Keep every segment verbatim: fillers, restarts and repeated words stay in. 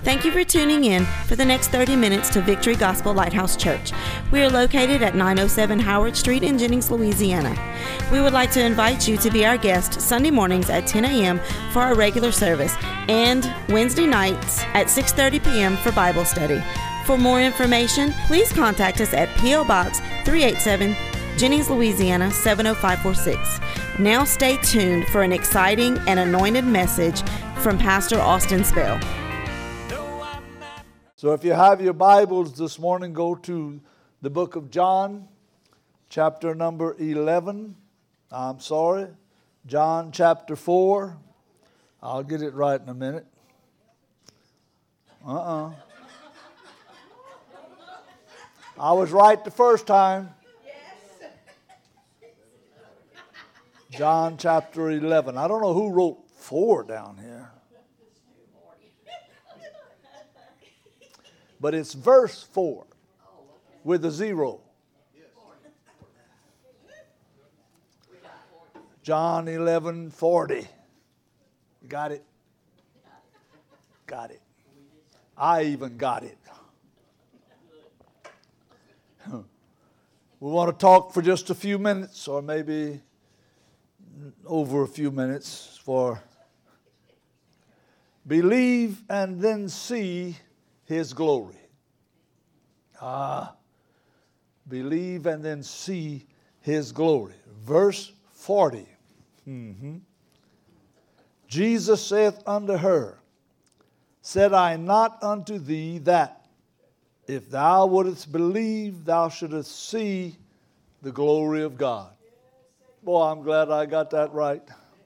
Thank you for tuning in for the next thirty minutes to Victory Gospel Lighthouse Church. We are located at nine oh seven Howard Street in Jennings, Louisiana. We would like to invite you to be our guest Sunday mornings at ten a.m. for our regular service and Wednesday nights at six thirty p.m. for Bible study. For more information, please contact us at P O. Box three eighty-seven, Jennings, Louisiana seven oh five four six. Now stay tuned for an exciting and anointed message from Pastor Austin Spell. So if you have your Bibles this morning, go to the book of John, chapter number eleven. I'm sorry, John chapter four. I'll get it right in a minute. Uh-uh. I was right the first time. Yes. John chapter eleven. I don't know who wrote four down here. But it's verse four with a zero. John eleven forty. Got it? Got it. I even got it. We want to talk for just a few minutes, or maybe over a few minutes, for believe and then see His glory. Ah, believe and then see His glory. Verse forty. Mm-hmm. Jesus saith unto her, said I not unto thee that, if thou wouldest believe, thou shouldest see the glory of God. Boy, I'm glad I got that right.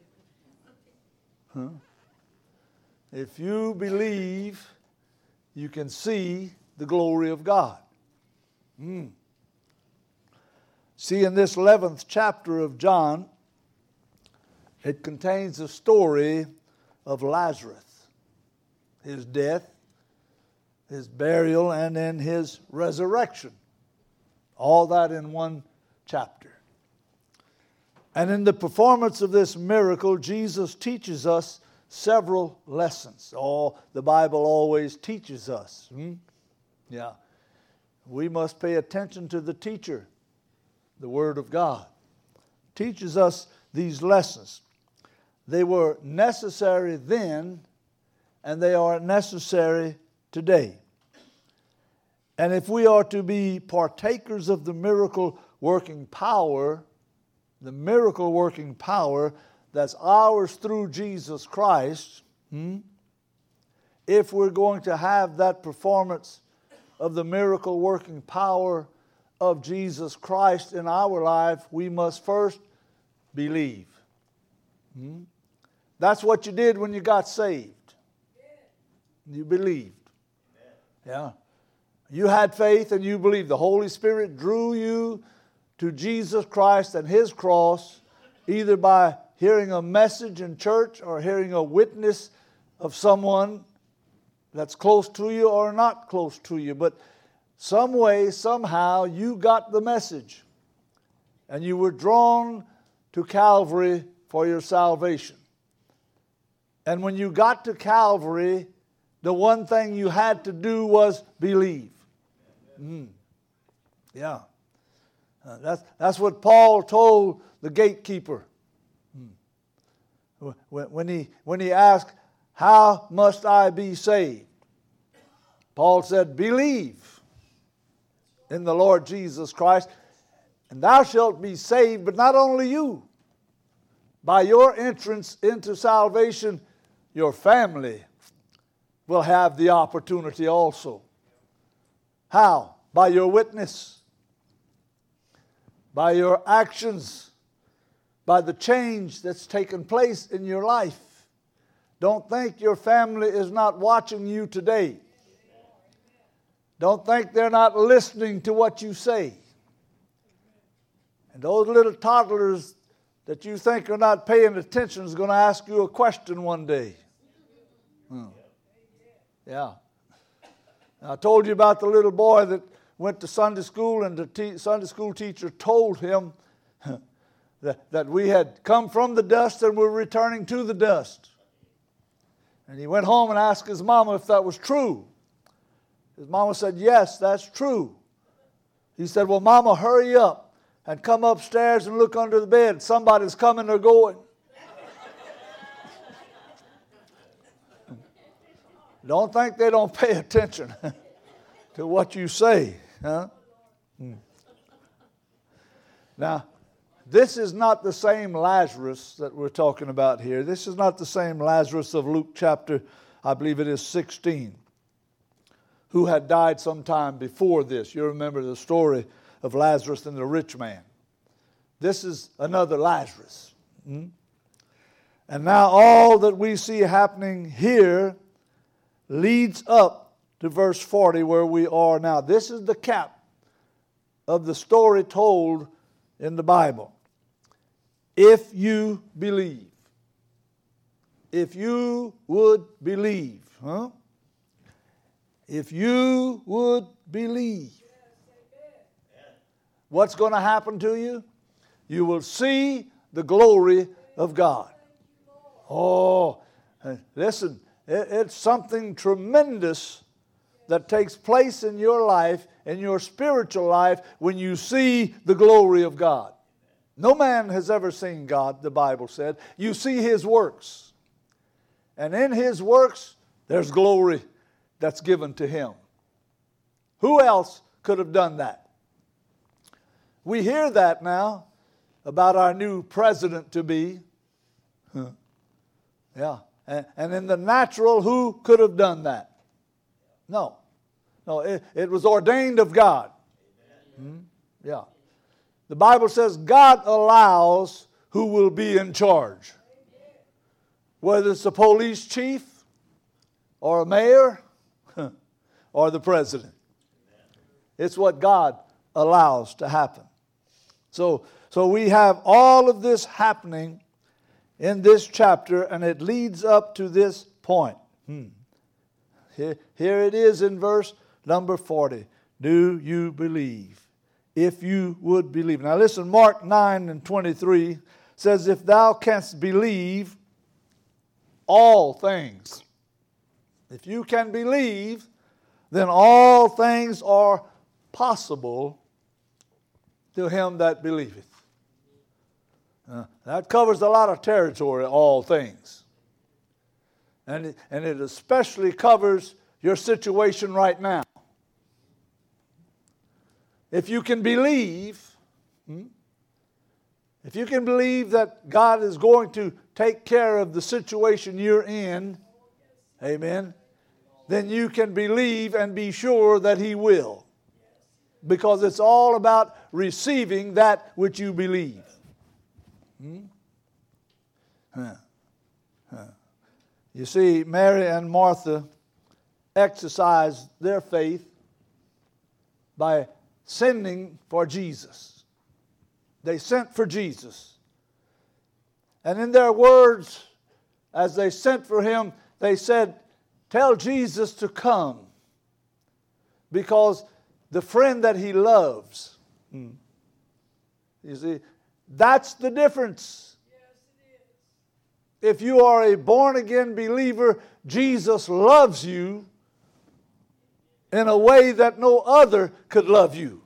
Huh? If you believe, you can see the glory of God. Mm. See, in this eleventh chapter of John, it contains the story of Lazarus, his death, his burial, and then his resurrection. All that in one chapter. And in the performance of this miracle, Jesus teaches us several lessons. Oh, the Bible always teaches us. Hmm? Yeah. We must pay attention to the teacher, the Word of God. Teaches us these lessons. They were necessary then, and they are necessary today. And if we are to be partakers of the miracle working power, the miracle working power that's ours through Jesus Christ, hmm, if we're going to have that performance of the miracle working power of Jesus Christ in our life, we must first believe. Hmm? That's what you did when you got saved. You believed. Yeah. You had faith and you believed. The Holy Spirit drew you to Jesus Christ and His cross, either by hearing a message in church or hearing a witness of someone that's close to you or not close to you. But some way, somehow, you got the message. And you were drawn to Calvary for your salvation. And when you got to Calvary, the one thing you had to do was believe. Mm. Yeah. Uh, that's, that's what Paul told the gatekeeper. Mm. When, when, he, when he asked, how must I be saved? Paul said, believe in the Lord Jesus Christ, and thou shalt be saved, but not only you. By your entrance into salvation, your family will have the opportunity also. How? By your witness, by your actions, by the change that's taken place in your life. Don't think your family is not watching you today. Don't think they're not listening to what you say. And those little toddlers that you think are not paying attention is going to ask you a question one day. Hmm. Yeah. I told you about the little boy that went to Sunday school, and the te- Sunday school teacher told him that, that we had come from the dust and we're returning to the dust. And he went home and asked his mama if that was true. His mama said, yes, that's true. He said, well, Mama, hurry up and come upstairs and look under the bed. Somebody's coming or going. Don't think they don't pay attention to what you say. Huh? Hmm. Now, this is not the same Lazarus that we're talking about here. This is not the same Lazarus of Luke chapter, I believe it is sixteen, who had died sometime before this. You remember the story of Lazarus and the rich man. This is another Lazarus. Hmm? And now all that we see happening here leads up to verse forty where we are now. This is the cap of the story told in the Bible. If you believe. If you would believe. Huh? If you would believe. What's going to happen to you? You will see the glory of God. Oh, listen, it's something tremendous that takes place in your life, in your spiritual life, when you see the glory of God. No man has ever seen God, the Bible said. You see His works. And in His works, there's glory that's given to Him. Who else could have done that? We hear that now about our new president-to-be. Huh. Yeah. And, and in the natural, who could have done that? No. No, it, it was ordained of God. Hmm? Yeah. The Bible says God allows who will be in charge. Whether it's a police chief or a mayor or the president. It's what God allows to happen. So, so we have all of this happening in this chapter, and it leads up to this point. Hmm. Here, here it is in verse number forty. Do you believe? If you would believe. Now listen, Mark nine and twenty-three says, if thou canst believe all things. If you can believe, then all things are possible to him that believeth. Uh, that covers a lot of territory, all things. And it, and it especially covers your situation right now. If you can believe, hmm, if you can believe that God is going to take care of the situation you're in, amen, then you can believe and be sure that He will. Because it's all about receiving that which you believe. Hmm? Huh. Huh. You see, Mary and Martha exercised their faith by sending for Jesus. They sent for Jesus. And in their words, as they sent for Him, they said, tell Jesus to come. Because the friend that He loves. Hmm. You see, that's the difference. Yes, it is. If you are a born-again believer, Jesus loves you in a way that no other could love you.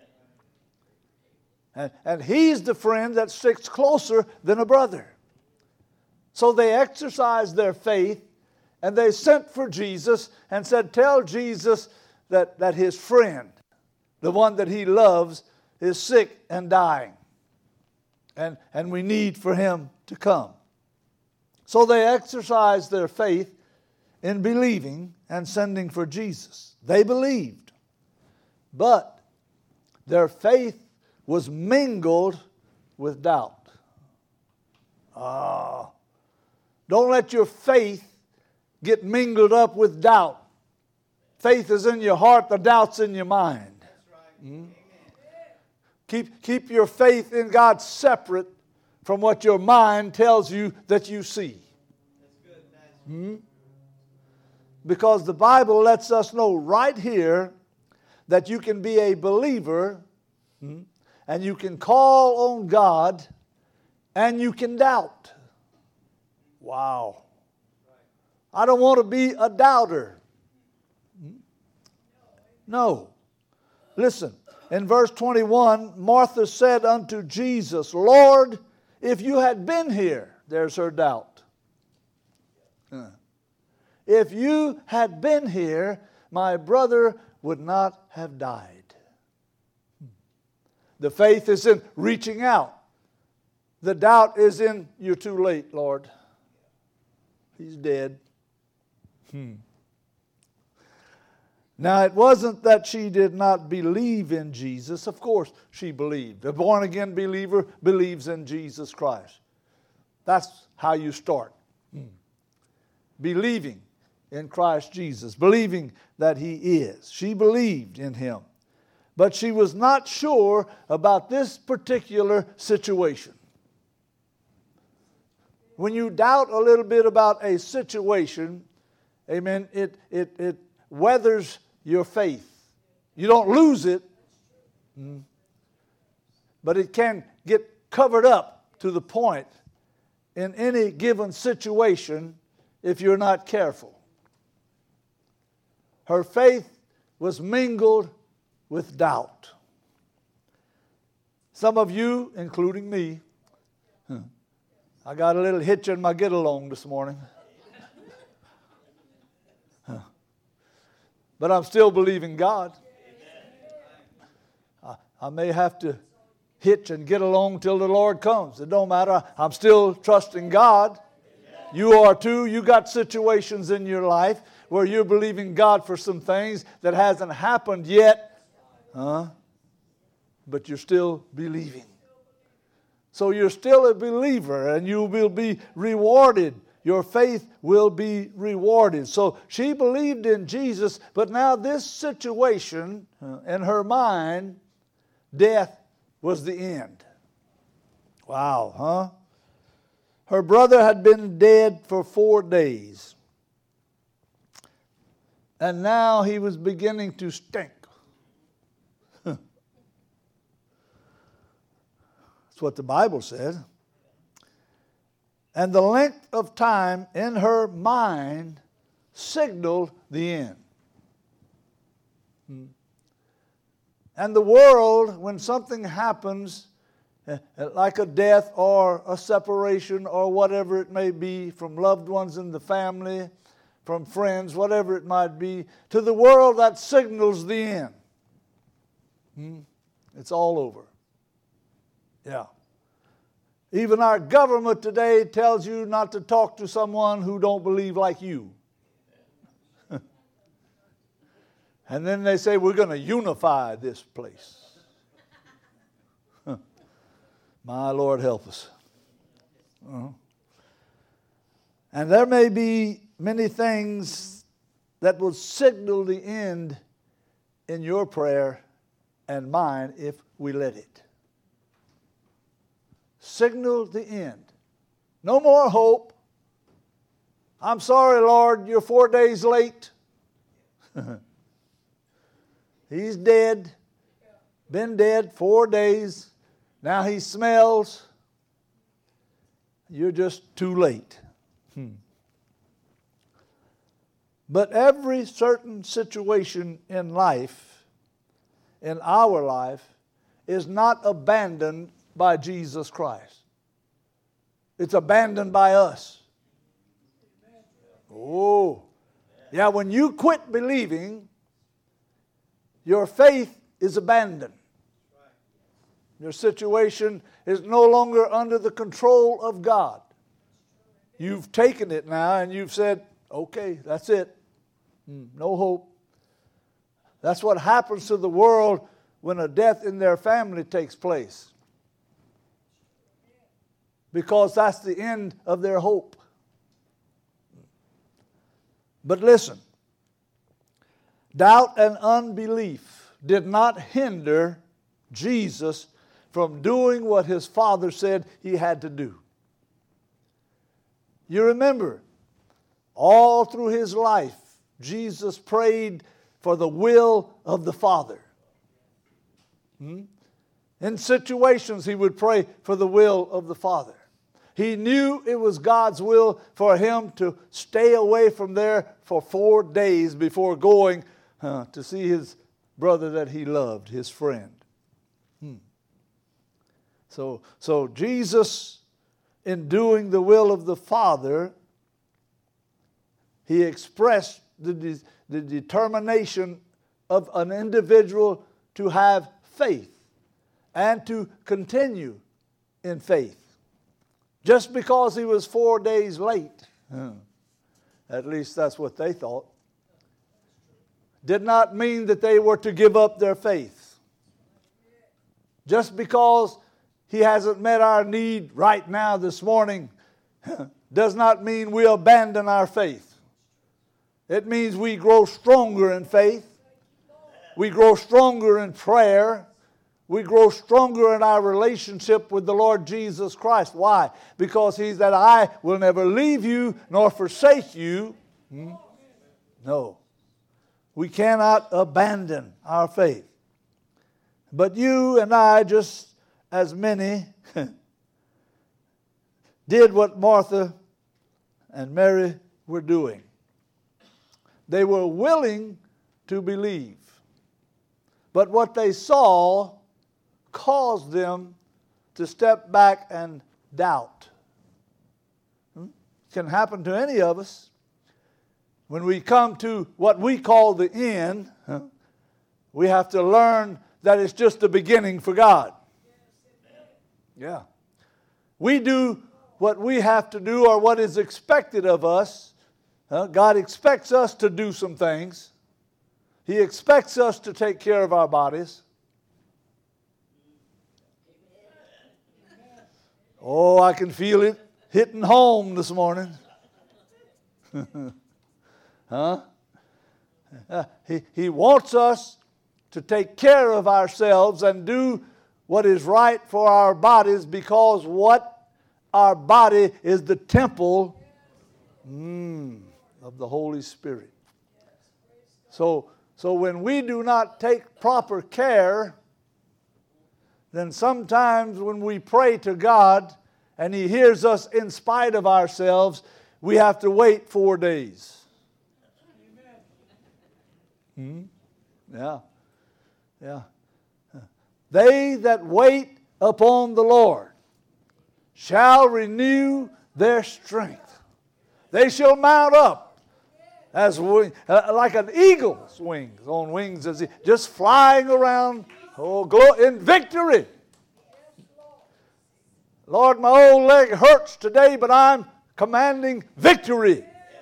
And, and He's the friend that sticks closer than a brother. So they exercised their faith, and they sent for Jesus and said, tell Jesus that, that His friend, the one that He loves, is sick and dying. And, and we need for Him to come. So they exercised their faith in believing and sending for Jesus. They believed. But their faith was mingled with doubt. Ah, don't let your faith get mingled up with doubt. Faith is in your heart, the doubt's in your mind. Mm-hmm. Keep, keep your faith in God separate from what your mind tells you that you see. Hmm? Because the Bible lets us know right here that you can be a believer, hmm, and you can call on God and you can doubt. Wow. I don't want to be a doubter. No. Listen, in verse twenty-one, Martha said unto Jesus, Lord, if you had been here, there's her doubt. If you had been here, my brother would not have died. The faith is in reaching out. The doubt is in, you're too late, Lord. He's dead. Hmm. Now, it wasn't that she did not believe in Jesus. Of course, she believed. A born-again believer believes in Jesus Christ. That's how you start. Hmm. Believing in Christ Jesus. Believing that He is. She believed in Him. But she was not sure about this particular situation. When you doubt a little bit about a situation, amen, it, it, it weathers your faith. You don't lose it, but it can get covered up to the point in any given situation if you're not careful. Her faith was mingled with doubt. Some of you, including me, I got a little hitch in my get-along this morning. But I'm still believing God. I, I may have to hitch and get along till the Lord comes. It don't matter. I'm still trusting God. You are too. You got situations in your life where you're believing God for some things that hasn't happened yet. Huh? But you're still believing. So you're still a believer and you will be rewarded. Your faith will be rewarded. So she believed in Jesus, but now this situation, uh, in her mind, death was the end. Wow, huh? Her brother had been dead for four days. And now he was beginning to stink. That's what the Bible said. And the length of time in her mind signaled the end. And the world, when something happens, like a death or a separation or whatever it may be, from loved ones in the family, from friends, whatever it might be, to the world that signals the end. It's all over. Yeah. Even our government today tells you not to talk to someone who don't believe like you. And then they say, we're going to unify this place. My Lord help us. Uh-huh. And there may be many things that will signal the end in your prayer and mine if we let it. Signal the end. No more hope. I'm sorry, Lord, you're four days late. He's dead. Been dead four days. Now he smells. You're just too late. Hmm. But every certain situation in life, in our life, is not abandoned by Jesus Christ. It's abandoned by us. Oh, yeah, when you quit believing, your faith is abandoned. Your situation is no longer under the control of God. You've taken it now and you've said, okay, that's it. No hope. That's what happens to the world when a death in their family takes place. Because that's the end of their hope. But listen, doubt and unbelief did not hinder Jesus from doing what his Father said he had to do. You remember, all through his life, Jesus prayed for the will of the Father. Hmm? In situations, he would pray for the will of the Father. He knew it was God's will for him to stay away from there for four days before going uh, to see his brother that he loved, his friend. Hmm. So, so Jesus, in doing the will of the Father, he expressed the, de- the determination of an individual to have faith and to continue in faith. Just because he was four days late, at least that's what they thought, did not mean that they were to give up their faith. Just because he hasn't met our need right now this morning does not mean we abandon our faith. It means we grow stronger in faith. We grow stronger in prayer. We grow stronger in our relationship with the Lord Jesus Christ. Why? Because He said, I will never leave you nor forsake you. Hmm? No. We cannot abandon our faith. But you and I, just as many, did what Martha and Mary were doing. They were willing to believe. But what they saw caused them to step back and doubt. Hmm? It can happen to any of us. When we come to what we call the end, huh, we have to learn that it's just the beginning for God. Yeah. We do what we have to do or what is expected of us. Huh? God expects us to do some things. He expects us to take care of our bodies. Oh, I can feel it hitting home this morning. Huh? Uh, he, he wants us to take care of ourselves and do what is right for our bodies, because what our body is the temple mm, of the Holy Spirit. So, so when we do not take proper care, then sometimes when we pray to God and He hears us in spite of ourselves, we have to wait four days. Hmm? Yeah. Yeah. They that wait upon the Lord shall renew their strength. They shall mount up as wing, uh, like an eagle's wings, on wings as he, just flying around, oh, glo- in victory. Lord, my old leg hurts today, but I'm commanding victory.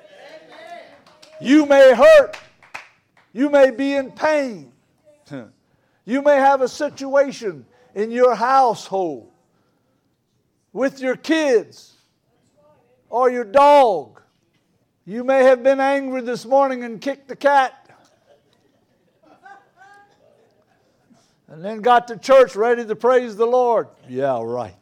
You may hurt. You may be in pain. You may have a situation in your household with your kids or your dog. You may have been angry this morning and kicked the cat. And then got to church ready to praise the Lord. Yeah, right.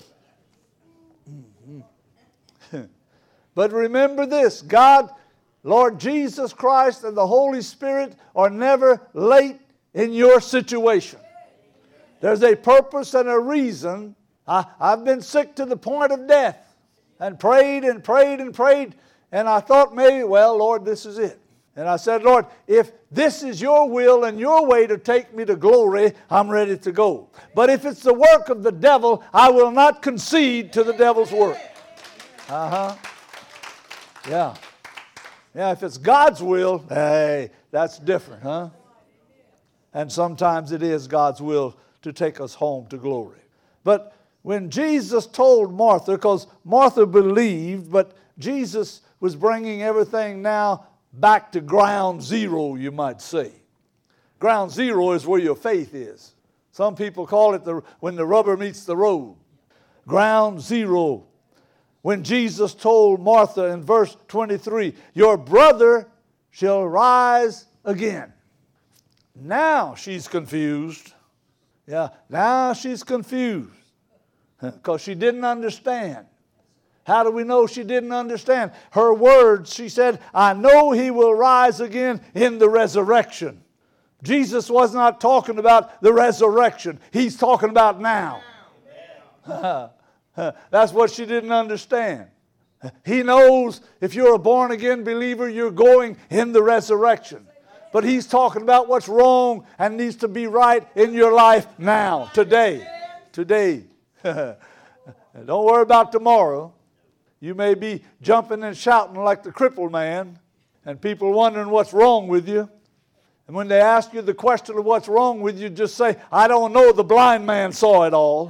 But remember this, God, Lord Jesus Christ and the Holy Spirit are never late in your situation. There's a purpose and a reason. I, I've been sick to the point of death and prayed and prayed and prayed, and I thought maybe, well, Lord, this is it. And I said, Lord, if this is your will and your way to take me to glory, I'm ready to go. But if it's the work of the devil, I will not concede to the devil's work. Uh-huh. Yeah. Yeah, if it's God's will, hey, that's different, huh? And sometimes it is God's will to take us home to glory. But when Jesus told Martha, because Martha believed, but Jesus was bringing everything now back to ground zero, you might say. Ground zero is where your faith is. Some people call it the when the rubber meets the road. Ground zero. When Jesus told Martha in verse twenty-three, your brother shall rise again. Now she's confused. Yeah, now she's confused because she didn't understand. How do we know she didn't understand? Her words, she said, I know he will rise again in the resurrection. Jesus was not talking about the resurrection. He's talking about now. That's what she didn't understand. He knows if you're a born-again believer, you're going in the resurrection. But he's talking about what's wrong and needs to be right in your life now, today. Today. Don't worry about tomorrow. You may be jumping and shouting like the crippled man, and people wondering what's wrong with you. And when they ask you the question of what's wrong with you, just say, I don't know, the blind man saw it all.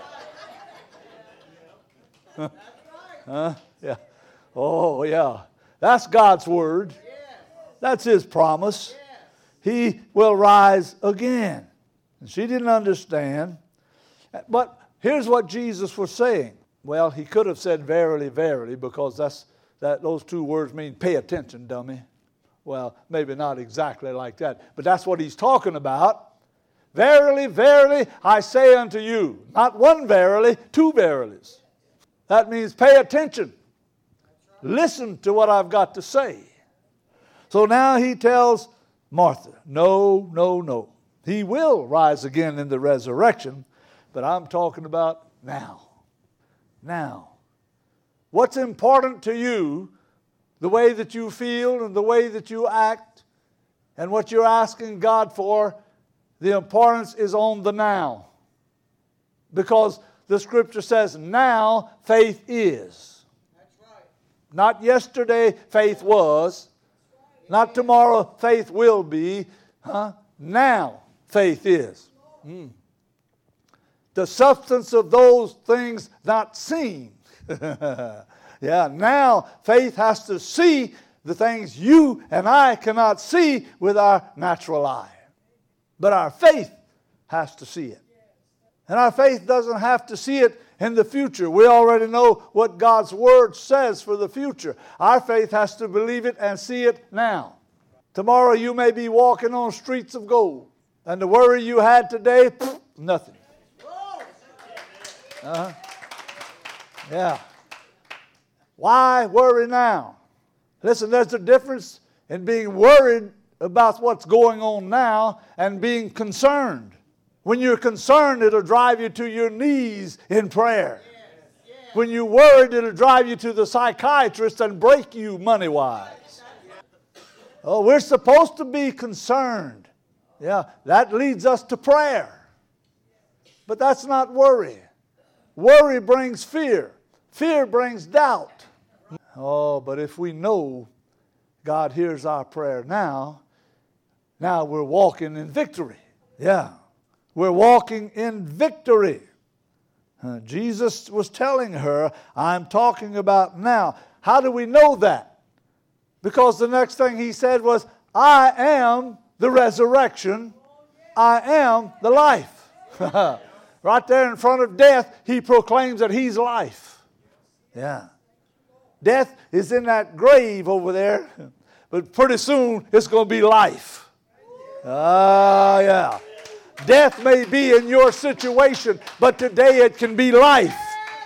Huh? Yeah. Oh, yeah. That's God's word. That's His promise. He will rise again. And she didn't understand. But here's what Jesus was saying. Well, He could have said verily, verily, because that's that those two words mean pay attention, dummy. Well, maybe not exactly like that, but that's what He's talking about. Verily, verily, I say unto you. Not one verily, two verilies. That means pay attention. Listen to what I've got to say. So now He tells Martha, no, no, no. He will rise again in the resurrection, but I'm talking about now. Now. What's important to you, the way that you feel and the way that you act, and what you're asking God for, the importance is on the now. Because the Scripture says, now faith is. That's right. Not yesterday faith was. Not tomorrow faith will be. Huh? Now faith is. Mm. The substance of those things not seen. Yeah, now faith has to see the things you and I cannot see with our natural eye. But our faith has to see it. And our faith doesn't have to see it in the future. We already know what God's Word says for the future. Our faith has to believe it and see it now. Tomorrow you may be walking on streets of gold. And the worry you had today, pff, nothing. Uh-huh. Yeah. Why worry now? Listen, there's a difference in being worried about what's going on now and being concerned. When you're concerned, it'll drive you to your knees in prayer. Yes, yes. When you're worried, it'll drive you to the psychiatrist and break you money-wise. Oh, we're supposed to be concerned. Yeah, that leads us to prayer. But that's not worry. Worry brings fear. Fear brings doubt. Oh, but if we know God hears our prayer now, now we're walking in victory. Yeah. We're walking in victory. Uh, Jesus was telling her, I'm talking about now. How do we know that? Because the next thing He said was, I am the resurrection. I am the life. Right there in front of death, He proclaims that He's life. Yeah. Death is in that grave over there, but pretty soon it's going to be life. Ah, uh, yeah. Death may be in your situation, but today it can be life.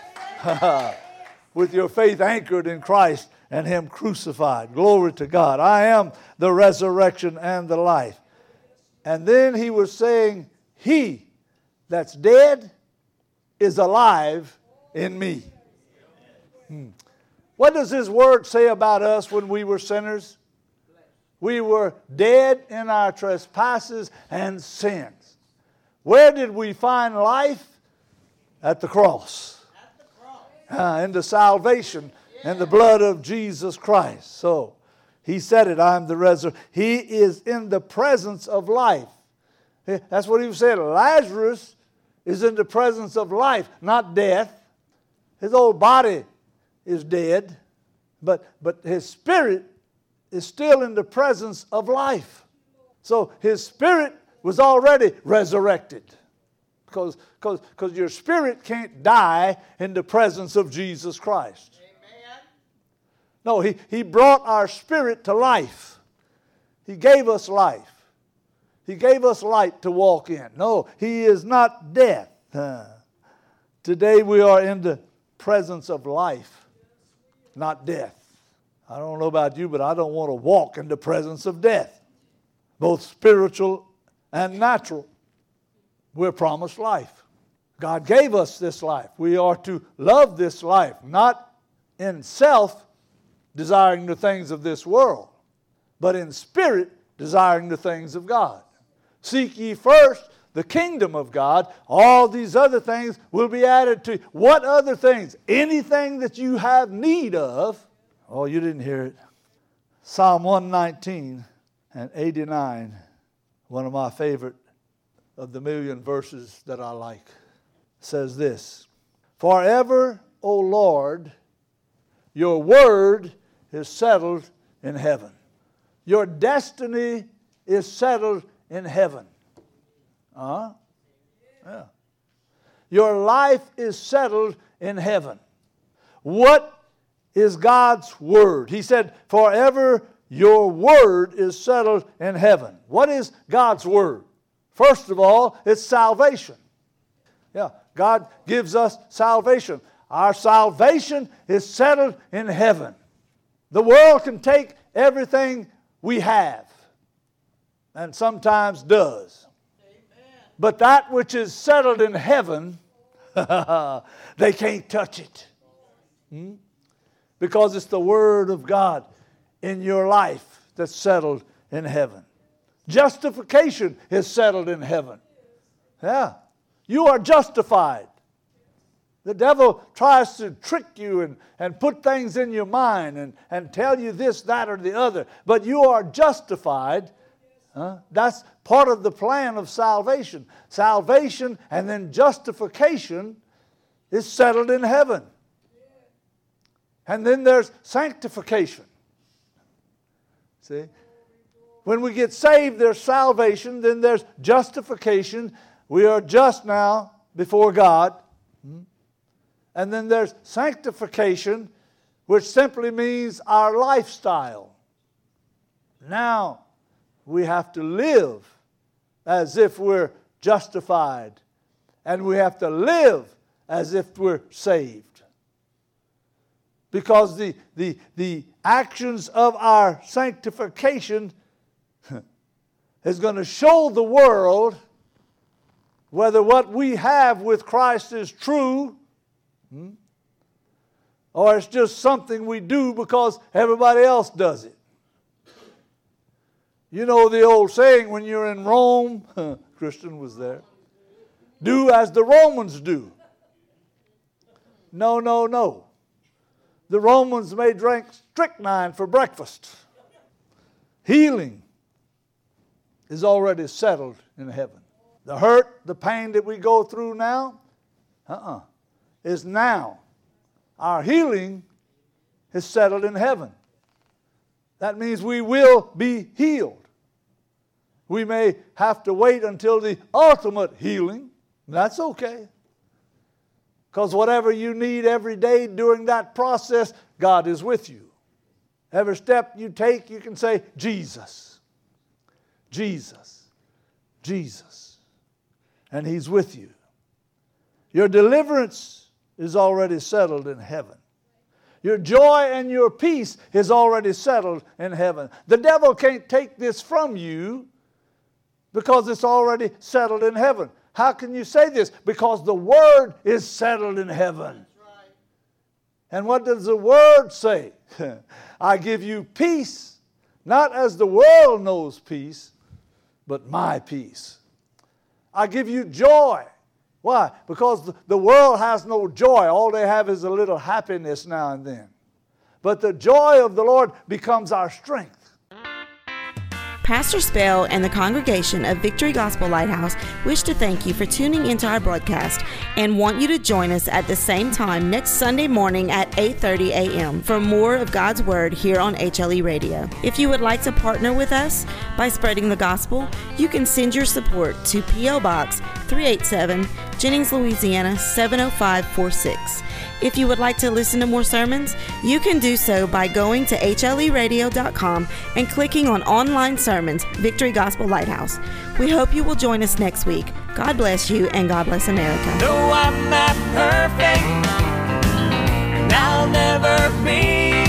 With your faith anchored in Christ and Him crucified. Glory to God. I am the resurrection and the life. And then He was saying, He that's dead is alive in me. Hmm. What does His Word say about us when we were sinners? We were dead in our trespasses and sins. Where did we find life? At the cross. At the cross. Uh, in the salvation and the blood of Jesus Christ. So, He said it, I'm the resurrection. He is in the presence of life. That's what He was saying. Lazarus is in the presence of life, not death. His old body is dead, but, but his spirit is still in the presence of life. So his spirit was already resurrected. Because, because, because your spirit can't die in the presence of Jesus Christ. Amen. No, he, he brought our spirit to life. He gave us life. He gave us light to walk in. No, He is not death. Uh, today we are in the presence of life, not death. I don't know about you, but I don't want to walk in the presence of death. Both spiritual and natural. We're promised life. God gave us this life. We are to love this life, not in self, desiring the things of this world, but in spirit, desiring the things of God. Seek ye first the kingdom of God. All these other things will be added to you. What other things? Anything that you have need of. Oh, you didn't hear it. Psalm one nineteen and eighty-nine, one of my favorite of the million verses that I like, says this: Forever, O Lord, your word is settled in heaven. Your destiny is settled in heaven. Uh-huh. Yeah. Your life is settled in heaven. What is God's word? He said, forever your word is settled in heaven. What is God's word? First of all, it's salvation. Yeah, God gives us salvation. Our salvation is settled in heaven. The world can take everything we have, and sometimes does. Amen. But that which is settled in heaven, they can't touch it. Hmm? Because it's the Word of God in your life that's settled in heaven. Justification is settled in heaven. Yeah. You are justified. The devil tries to trick you and, and put things in your mind and, and tell you this, that, or the other. But you are justified. Huh? That's part of the plan of salvation. Salvation and then justification is settled in heaven. And then there's sanctification. See? When we get saved, there's salvation. Then there's justification. We are just now before God. And then there's sanctification, which simply means our lifestyle. Now we have to live as if we're justified. And we have to live as if we're saved. Because the, the, the actions of our sanctification is going to show the world whether what we have with Christ is true, hmm, or it's just something we do because everybody else does it. You know the old saying, when you're in Rome, Christian was there, do as the Romans do. No, no, no. The Romans may drink strychnine for breakfast. Healing is already settled in heaven. The hurt, the pain that we go through now, uh-uh, is now. Our healing is settled in heaven. That means we will be healed. We may have to wait until the ultimate healing. That's okay. Because whatever you need every day during that process, God is with you. Every step you take, you can say, Jesus, Jesus, Jesus. And He's with you. Your deliverance is already settled in heaven. Your joy and your peace is already settled in heaven. The devil can't take this from you because it's already settled in heaven. How can you say this? Because the Word is settled in heaven. Right. And what does the Word say? I give you peace, not as the world knows peace, but my peace. I give you joy. Why? Because the world has no joy. All they have is a little happiness now and then. But the joy of the Lord becomes our strength. Pastor Spell and the congregation of Victory Gospel Lighthouse wish to thank you for tuning into our broadcast and want you to join us at the same time next Sunday morning at eight thirty a.m. for more of God's Word here on H L E Radio. If you would like to partner with us by spreading the gospel, you can send your support to P O. Box three eighty-seven, Jennings, Louisiana seven oh five four six. If you would like to listen to more sermons, you can do so by going to H L E radio dot com and clicking on Online Sermons, Victory Gospel Lighthouse. We hope you will join us next week. God bless you, and God bless America. No, I'm not perfect, and I'll never be.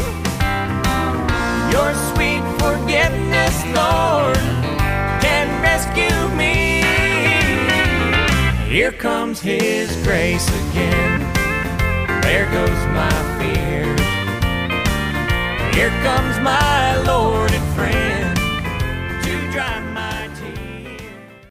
Your sweet forgiveness, Lord, can rescue me. Here Here comes His grace again. There goes my fears. Here comes my Lord.